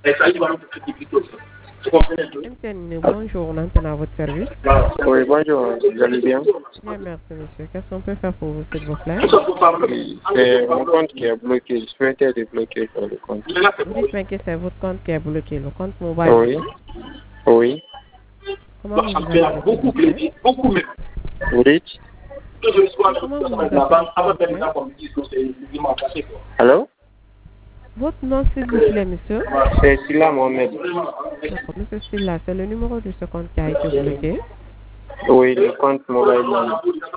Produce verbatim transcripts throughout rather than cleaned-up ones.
M T N, bonjour, on entend à votre service. Oui, bonjour, vous allez bien? Bien, merci monsieur. Qu'est-ce qu'on peut faire pour vous, s'il vous plaît? Oui, c'est mon compte qui est bloqué. Je souhaitais débloquer sur le compte. Vous dites que c'est votre compte qui est bloqué, le compte mobile. Oui, oui. Comment vous vous appelez, s'il vous plaît? Vous dites? Comment vous vous appelez, s'il vous plaît? Allô? Votre nom, s'il vous plaît, monsieur? C'est Silla Mohamed. D'accord, monsieur Silla, c'est le numéro de ce compte qui a été bloqué. Oui, le compte mobile money.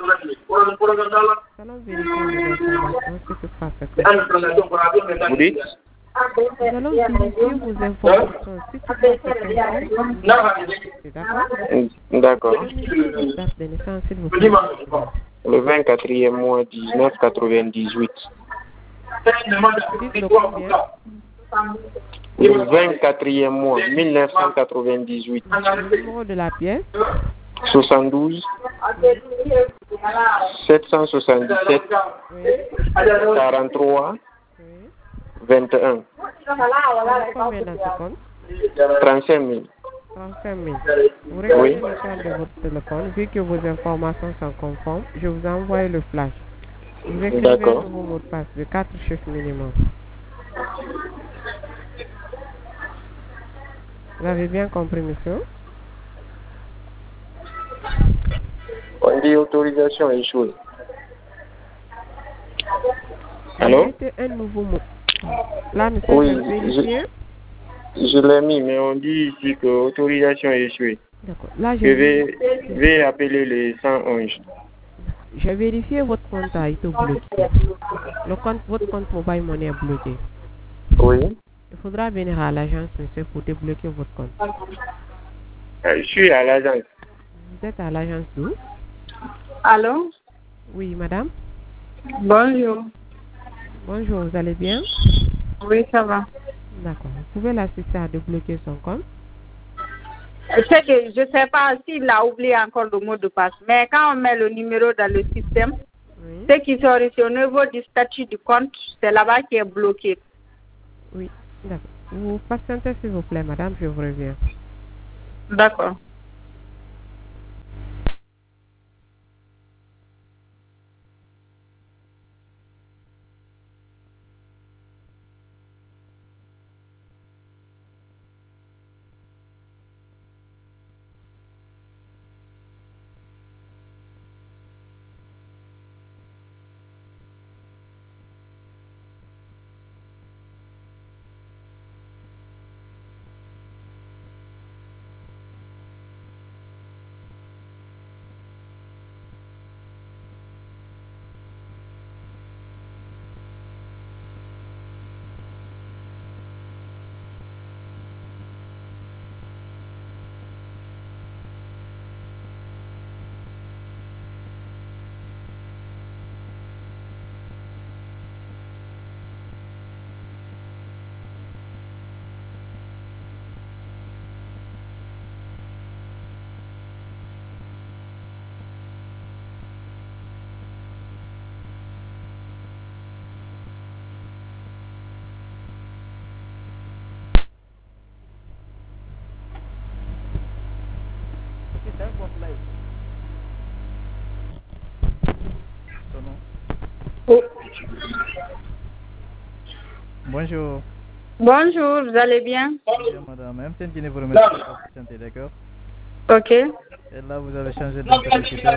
Allons vérifier vos informations, si toutefois c'est correct. Vous dites? Nous allons vérifier vos informations, si toutefois c'est conforme. D'accord. Votre date de naissance, s'il vous plaît. Le vingt-quatrième mois dix-neuf quatre-vingt-dix-huit. Dites le combien? Le vingt-quatrième mois mille neuf cent quatre-vingt-dix-huit. Le numéro de la pièce? soixante-douze sept cent soixante-dix-sept quarante-trois vingt et un. Combien dans ce compte? trente-cinq mille. trente-cinq mille. Vous regardez l'écran de votre téléphone. Vu que vos informations sont conformes, je vous envoie le flash. Vous écrivez un nouveau mot de passe de quatre chiffres minimum. Vous avez bien compris, monsieur? On dit autorisation échouée. Allô? Mettez un nouveau mot. Là, monsieur, oui, je vérifie. Je, je l'ai mis, mais on dit ici que autorisation échouée. D'accord. Là, je, je vais, vais appeler les cent onze. J'ai vérifié votre compte a été bloqué. Le compte, votre compte mobile money est bloqué. Oui. Il faudra venir à l'agence, monsieur, pour débloquer votre compte. Euh, je suis à l'agence. Vous êtes à l'agence d'où? Allô? Oui, madame. Bonjour. Bonjour, vous allez bien? Oui, ça va. D'accord. Vous pouvez l'assister à débloquer son compte? C'est que je ne sais pas s'il a oublié encore le mot de passe, mais quand on met le numéro dans le système, oui. Ce qui sort ici au niveau du statut du compte, c'est là-bas qui est bloqué. Oui, d'accord. Vous patientez s'il vous plaît, madame, je vous reviens. D'accord. Oh. Bonjour. Bonjour, vous allez bien? Bonjour madame. M T N qui vous remercie pour votre santé, d'accord? Ok. Et là, vous avez changé d'interlocuteur.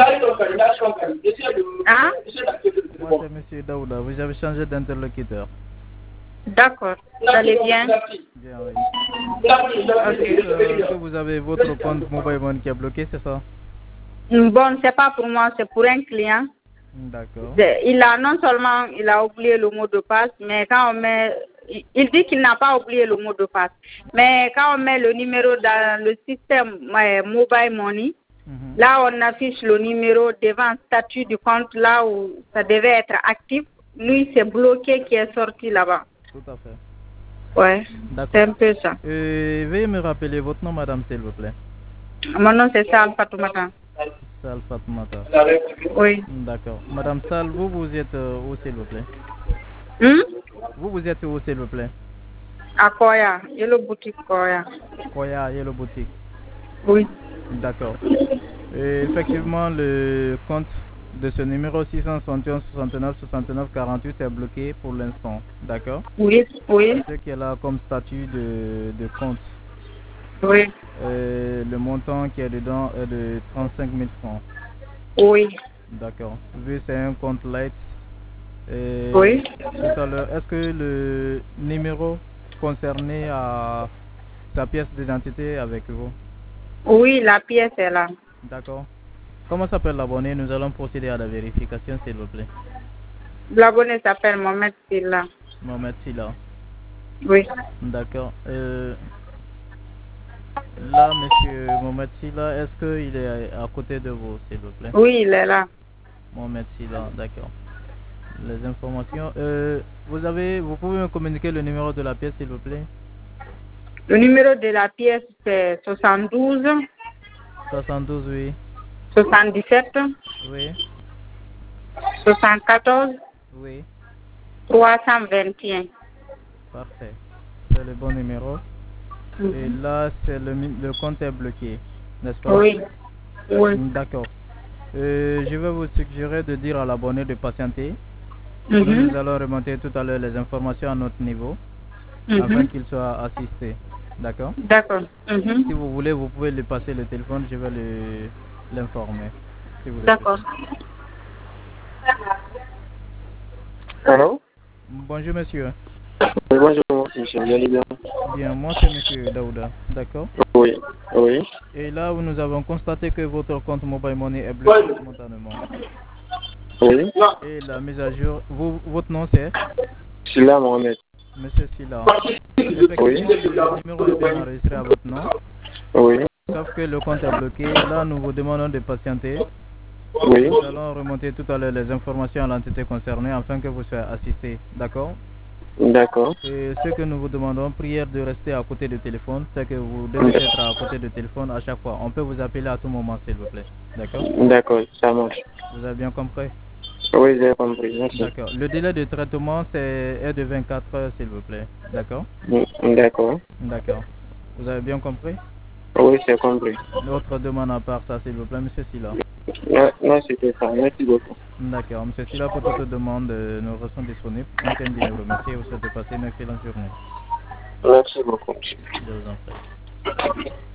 Hein? Moi, c'est monsieur Daouda. Vous avez changé d'interlocuteur. D'accord. Vous allez bien? Bien, oui. Okay. Euh, que vous avez votre compte mobile money qui est bloqué, c'est ça? Bon, c'est pas pour moi, c'est pour un client. D'accord. Il a non seulement il a oublié le mot de passe, mais quand on met, il dit qu'il n'a pas oublié le mot de passe, mais quand on met le numéro dans le système mobile money, mm-hmm. Là on affiche le numéro devant le statut du compte, là où ça devait être actif. Lui c'est bloqué qui est sorti là-bas. Tout à fait. Ouais. C'est un peu ça. Euh, veuillez me rappeler votre nom, madame, s'il vous plaît. Mon nom c'est Sal Fatoumata. Sal Fatoumata. Oui. D'accord. Madame Sal, vous, vous êtes euh, où, s'il vous plaît? Hmm? Vous, vous êtes où, s'il vous plaît? À Koya, Yellow Boutique Koya. Koya Yellow Boutique. Oui. D'accord. Et effectivement, le compte de ce numéro six cent soixante et onze soixante-neuf soixante-neuf quarante-huit est bloqué pour l'instant. D'accord? Oui, oui. C'est ce qui est là comme statut de, de compte. Oui. Et le montant qui est dedans est de trente-cinq mille francs. Oui. D'accord. Vu c'est un compte light. Et Oui. tout à l'heure, est-ce que le numéro concerné a sa pièce d'identité est avec vous? Oui, la pièce est là. D'accord. Comment s'appelle l'abonné? Nous allons procéder à la vérification, s'il vous plaît. L'abonné s'appelle Mohamed Silla. Mohamed Silla. Oui. D'accord. Euh, là, monsieur Mohamed Silla, est-ce qu'il est à côté de vous, s'il vous plaît? Oui, il est là. Mohamed Silla, d'accord. Les informations. Euh, vous avez, vous pouvez me communiquer le numéro de la pièce, s'il vous plaît? Le numéro de la pièce, c'est soixante-douze. soixante-douze, oui. soixante-dix-sept. Oui. soixante-quatorze. Oui. trois cent vingt et un. Parfait. C'est le bon numéro. Mm-hmm. Et là, c'est le, le compte est bloqué, n'est-ce pas? Oui. Oui. D'accord. Euh, je vais vous suggérer de dire à l'abonné de patienter. Mm-hmm. Nous, nous allons remonter tout à l'heure les informations à notre niveau, Mm-hmm. afin qu'il soit assisté. D'accord? D'accord. Mm-hmm. Si vous voulez, vous pouvez lui passer le téléphone, je vais l'informer. Si D'accord. Allô? Bonjour monsieur. Oui, bonjour, monsieur, vous allez bien? Bien, moi c'est monsieur Daouda, d'accord? Oui, oui. Et là où nous avons constaté que votre compte Mobile Money est bloqué momentanément. Oui. Et la mise à jour, vous, votre nom c'est? Silla Mohamed. Monsieur Silla. Effectivement, Oui. le numéro est bien enregistré à votre nom. Oui. Sauf que le compte est bloqué. Là, nous vous demandons de patienter. Oui. Nous allons remonter tout à l'heure les informations à l'entité concernée afin que vous soyez assisté. D'accord? D'accord. Et ce que nous vous demandons, prière de rester à côté du téléphone, c'est que vous devez être à côté du téléphone à chaque fois. On peut vous appeler à tout moment, s'il vous plaît. D'accord? D'accord, ça marche. Vous avez bien compris? Oui, j'ai compris. Merci. D'accord. Le délai de traitement c'est est de vingt-quatre heures, s'il vous plaît. D'accord? D'accord. D'accord. Vous avez bien compris? Oui, j'ai compris. L'autre demande à part ça, s'il vous plaît, monsieur Silla. Non, non c'était ça. Merci beaucoup. D'accord. Monsieur Silla, pour toute demande, euh, nous restons disponibles. On tient bien vous remercier et vous souhaite de passer une excellente journée. Merci beaucoup. Je vous en prie.